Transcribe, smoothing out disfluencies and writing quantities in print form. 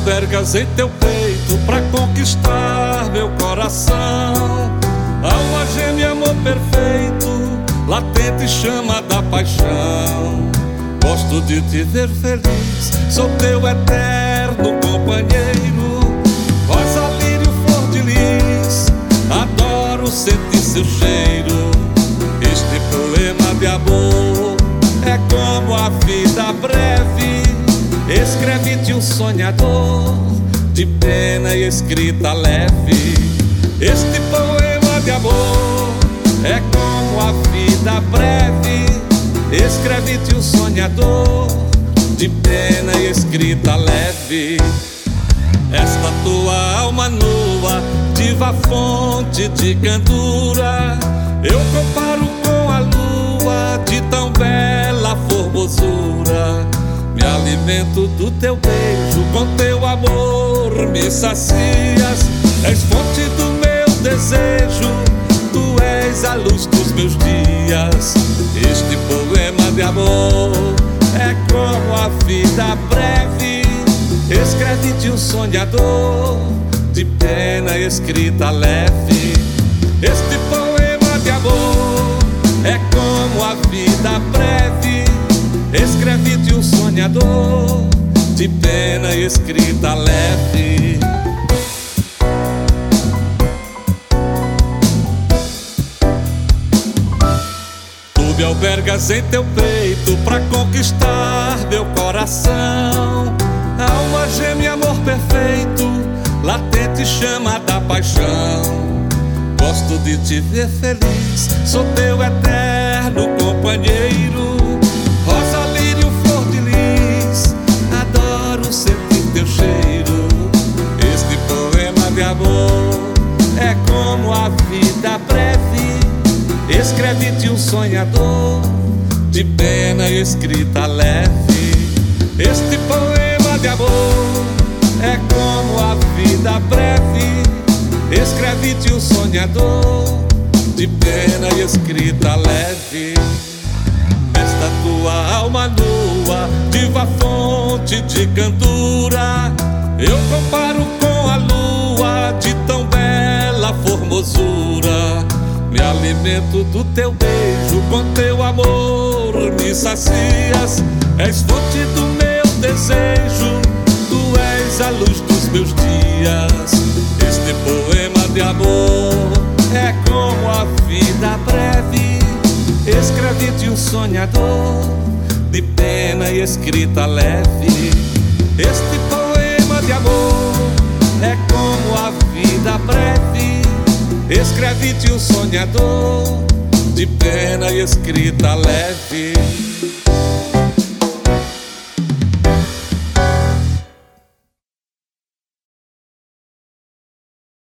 albergas em teu peito pra conquistar meu coração. Alma gêmea, amor perfeito, latente chama da paixão. Gosto de te ver feliz, sou teu eterno companheiro. Rosa, lírio, flor de lis, adoro sentir seu cheiro. Este poema de amor é como a vida breve. Escreve-te um sonhador, de pena e escrita leve. Este poema de amor é como a vida breve. Escreve-te um sonhador, de pena e escrita leve. Esta tua alma nua, diva fonte de cantura, eu comparo com a lua de tão bela formosura. Me alimento do teu beijo, com teu amor me sacias. És fonte do meu desejo, tu és a luz dos meus dias. Este poema de amor é como a vida breve. Escreve-te um sonhador, de pena escrita leve. Este poema de amor é como a vida breve. Escreve-te um sonhador, de pena escrita leve. Me albergas em teu peito pra conquistar meu coração. Alma gêmea, amor perfeito, latente chama da paixão. Gosto de te ver feliz, sou teu eterno companheiro. Rosa, lírio, flor de lis, adoro sentir teu cheiro. Este poema de amor é como a vida breve. Escreve-te um sonhador, de pena escrita leve. Este poema de amor é como a vida breve. Escreve-te um sonhador, de pena escrita leve. Esta tua alma nua, diva fonte de cantura, eu comparo com a lua de tão bela formosura. Me alimento do teu beijo, com teu amor me sacias. És fonte do meu desejo, tu és a luz dos meus dias. Este poema de amor é como a vida breve. Escreve-te um sonhador, de pena e escrita leve. Este poema de amor é como a vida breve. Escreve-te um sonhador, de pena e escrita leve.